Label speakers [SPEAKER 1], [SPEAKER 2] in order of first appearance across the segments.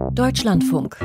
[SPEAKER 1] Deutschlandfunk.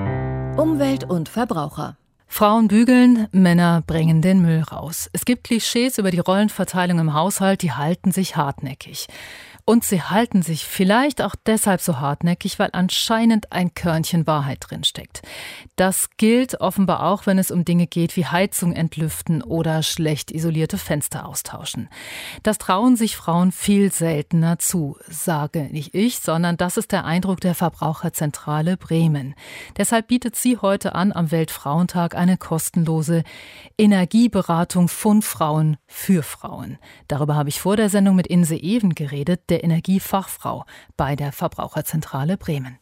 [SPEAKER 1] Umwelt und Verbraucher.
[SPEAKER 2] Frauen bügeln, Männer bringen den Müll raus. Es gibt Klischees über die Rollenverteilung im Haushalt, die halten sich hartnäckig. Und sie halten sich vielleicht auch deshalb so hartnäckig, weil anscheinend ein Körnchen Wahrheit drinsteckt. Das gilt offenbar auch, wenn es um Dinge geht wie Heizung entlüften oder schlecht isolierte Fenster austauschen. Das trauen sich Frauen viel seltener zu, sage nicht ich, sondern das ist der Eindruck der Verbraucherzentrale Bremen. Deshalb bietet sie heute an, am Weltfrauentag eine kostenlose Energieberatung von Frauen für Frauen. Darüber habe ich vor der Sendung mit Inse Even geredet, der Energiefachfrau bei der Verbraucherzentrale Bremen.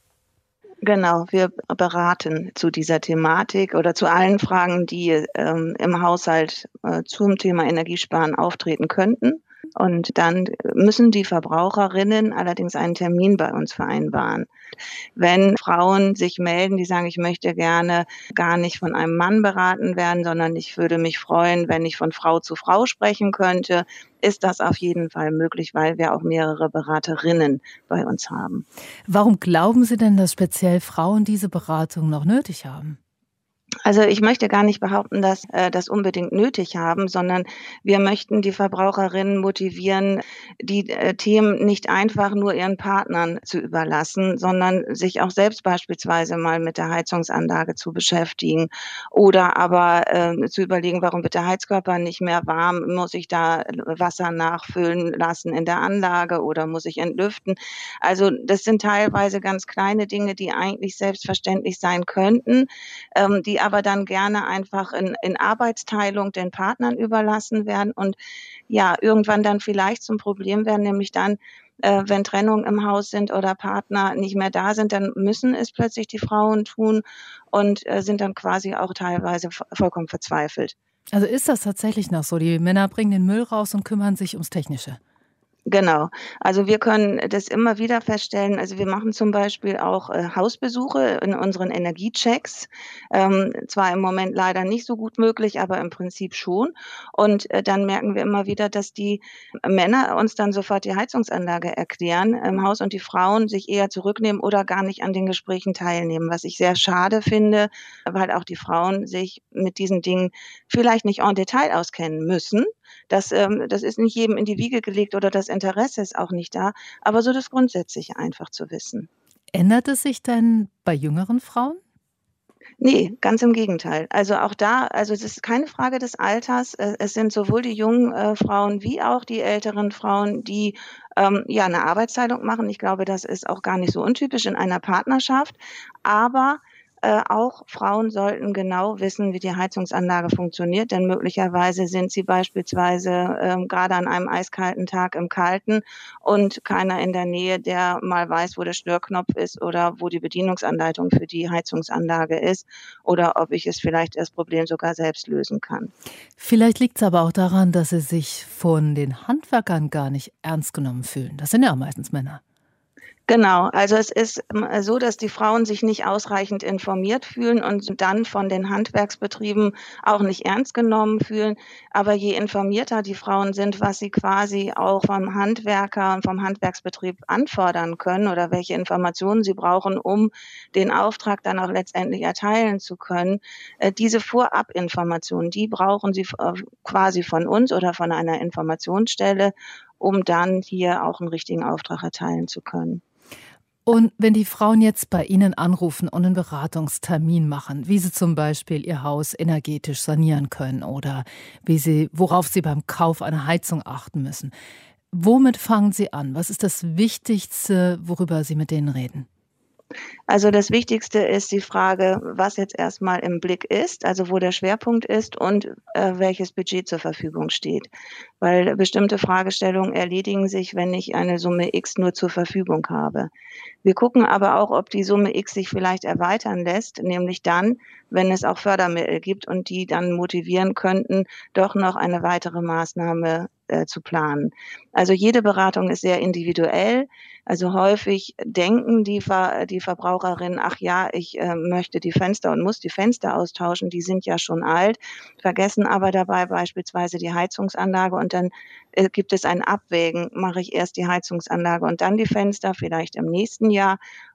[SPEAKER 3] Genau, wir beraten zu dieser Thematik oder zu allen Fragen, die im Haushalt zum Thema Energiesparen auftreten könnten. Und dann müssen die Verbraucherinnen allerdings einen Termin bei uns vereinbaren. Wenn Frauen sich melden, die sagen, ich möchte gerne gar nicht von einem Mann beraten werden, sondern ich würde mich freuen, wenn ich von Frau zu Frau sprechen könnte, ist das auf jeden Fall möglich, weil wir auch mehrere Beraterinnen bei uns haben.
[SPEAKER 2] Warum glauben Sie denn, dass speziell Frauen diese Beratung noch nötig haben?
[SPEAKER 3] Also ich möchte gar nicht behaupten, dass das unbedingt nötig haben, sondern wir möchten die Verbraucherinnen motivieren, die Themen nicht einfach nur ihren Partnern zu überlassen, sondern sich auch selbst beispielsweise mal mit der Heizungsanlage zu beschäftigen oder aber zu überlegen, warum wird der Heizkörper nicht mehr warm? Muss ich da Wasser nachfüllen lassen in der Anlage oder muss ich entlüften? Also das sind teilweise ganz kleine Dinge, die eigentlich selbstverständlich sein könnten, die aber dann gerne einfach in Arbeitsteilung den Partnern überlassen werden und ja, irgendwann dann vielleicht zum Problem werden, nämlich dann, wenn Trennungen im Haus sind oder Partner nicht mehr da sind, dann müssen es plötzlich die Frauen tun und sind dann quasi auch teilweise vollkommen verzweifelt.
[SPEAKER 2] Also ist das tatsächlich noch so? Die Männer bringen den Müll raus und kümmern sich ums Technische?
[SPEAKER 3] Genau. Also wir können das immer wieder feststellen. Also wir machen zum Beispiel auch Hausbesuche in unseren Energiechecks. Zwar im Moment leider nicht so gut möglich, aber im Prinzip schon. Und dann merken wir immer wieder, dass die Männer uns dann sofort die Heizungsanlage erklären im Haus und die Frauen sich eher zurücknehmen oder gar nicht an den Gesprächen teilnehmen, was ich sehr schade finde, weil auch die Frauen sich mit diesen Dingen vielleicht nicht en Detail auskennen müssen. Das ist nicht jedem in die Wiege gelegt oder das Interesse ist auch nicht da, aber so das Grundsätzliche einfach zu wissen.
[SPEAKER 2] Ändert es sich denn bei jüngeren Frauen?
[SPEAKER 3] Ne, ganz im Gegenteil. Also auch da es ist keine Frage des Alters. Es sind sowohl die jungen Frauen wie auch die älteren Frauen, die ja 'ne Arbeitsteilung machen. Ich glaube, das ist auch gar nicht so untypisch in einer Partnerschaft, aber auch Frauen sollten genau wissen, wie die Heizungsanlage funktioniert, denn möglicherweise sind sie beispielsweise grade an einem eiskalten Tag im Kalten und keiner in der Nähe, der mal weiß, wo der Störknopf ist oder wo die Bedienungsanleitung für die Heizungsanlage ist oder ob ich das Problem sogar selbst lösen kann.
[SPEAKER 2] Vielleicht liegt es aber auch daran, dass sie sich von den Handwerkern gar nicht ernst genommen fühlen. Das sind ja auch meistens Männer.
[SPEAKER 3] Genau, also es ist so, dass die Frauen sich nicht ausreichend informiert fühlen und dann von den Handwerksbetrieben auch nicht ernst genommen fühlen. Aber je informierter die Frauen sind, was sie quasi auch vom Handwerker und vom Handwerksbetrieb anfordern können oder welche Informationen sie brauchen, um den Auftrag dann auch letztendlich erteilen zu können, diese Vorabinformationen, die brauchen sie quasi von uns oder von einer Informationsstelle, um dann hier auch 'n richtigen Auftrag erteilen zu können.
[SPEAKER 2] Und wenn die Frauen jetzt bei Ihnen anrufen und 'nen Beratungstermin machen, wie sie zum Beispiel ihr Haus energetisch sanieren können oder worauf sie beim Kauf einer Heizung achten müssen, womit fangen Sie an? Was ist das Wichtigste, worüber Sie mit denen reden?
[SPEAKER 3] Also das Wichtigste ist die Frage, was jetzt erstmal im Blick ist, also wo der Schwerpunkt ist und welches Budget zur Verfügung steht. Weil bestimmte Fragestellungen erledigen sich, wenn ich eine Summe X nur zur Verfügung habe. Wir gucken aber auch, ob die Summe X sich vielleicht erweitern lässt, nämlich dann, wenn es auch Fördermittel gibt und die dann motivieren könnten, doch noch eine weitere Maßnahme zu planen. Also jede Beratung ist sehr individuell. Also häufig denken die Verbraucherinnen: „Ach ja, ich möchte die Fenster und muss die Fenster austauschen, die sind ja schon alt“, vergessen aber dabei beispielsweise die Heizungsanlage und dann gibt es ein Abwägen. Mache ich erst die Heizungsanlage und dann die Fenster, vielleicht im nächsten Jahr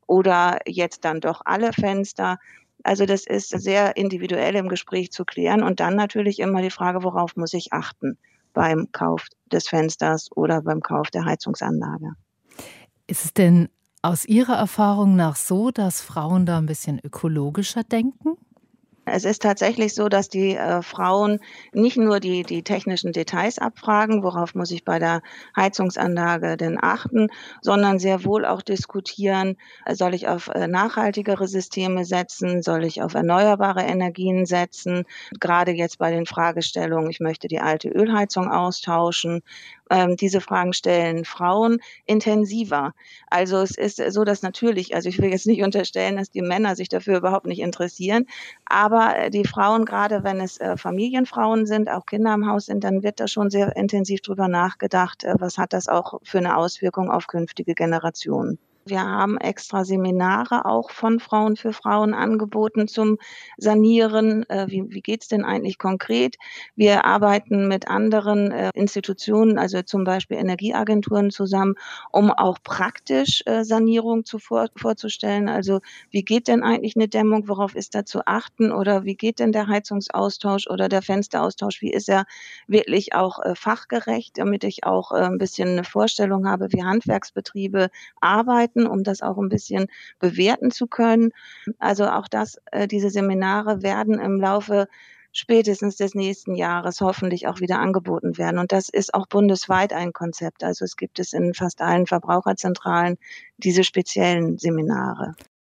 [SPEAKER 3] oder jetzt dann doch alle Fenster. Also das ist sehr individuell im Gespräch zu klären und dann natürlich immer die Frage, worauf muss ich achten beim Kauf des Fensters oder beim Kauf der Heizungsanlage.
[SPEAKER 2] Ist es denn aus Ihrer Erfahrung nach so, dass Frauen da ein bisschen ökologischer denken?
[SPEAKER 3] Es ist tatsächlich so, dass die Frauen nicht nur die technischen Details abfragen, worauf muss ich bei der Heizungsanlage denn achten, sondern sehr wohl auch diskutieren, soll ich auf nachhaltigere Systeme setzen, soll ich auf erneuerbare Energien setzen, gerade jetzt bei den Fragestellungen, ich möchte die alte Ölheizung austauschen. Diese Fragen stellen Frauen intensiver. Also es ist so, dass natürlich, also ich will jetzt nicht unterstellen, dass die Männer sich dafür überhaupt nicht interessieren, aber die Frauen, gerade wenn es Familienfrauen sind, auch Kinder im Haus sind, dann wird da schon sehr intensiv drüber nachgedacht, was hat das auch für eine Auswirkung auf künftige Generationen. Wir haben extra Seminare auch von Frauen für Frauen angeboten zum Sanieren. Wie geht's denn eigentlich konkret? Wir arbeiten mit anderen Institutionen, also zum Beispiel Energieagenturen zusammen, um auch praktisch Sanierung vorzustellen. Also wie geht denn eigentlich eine Dämmung? Worauf ist da zu achten? Oder wie geht denn der Heizungsaustausch oder der Fensteraustausch? Wie ist er wirklich auch fachgerecht, damit ich auch ein bisschen eine Vorstellung habe, wie Handwerksbetriebe arbeiten, um das auch ein bisschen bewerten zu können. Also auch diese Seminare werden im Laufe spätestens des nächsten Jahres hoffentlich auch wieder angeboten werden. Und das ist auch bundesweit ein Konzept. Also es gibt es in fast allen Verbraucherzentralen diese speziellen Seminare.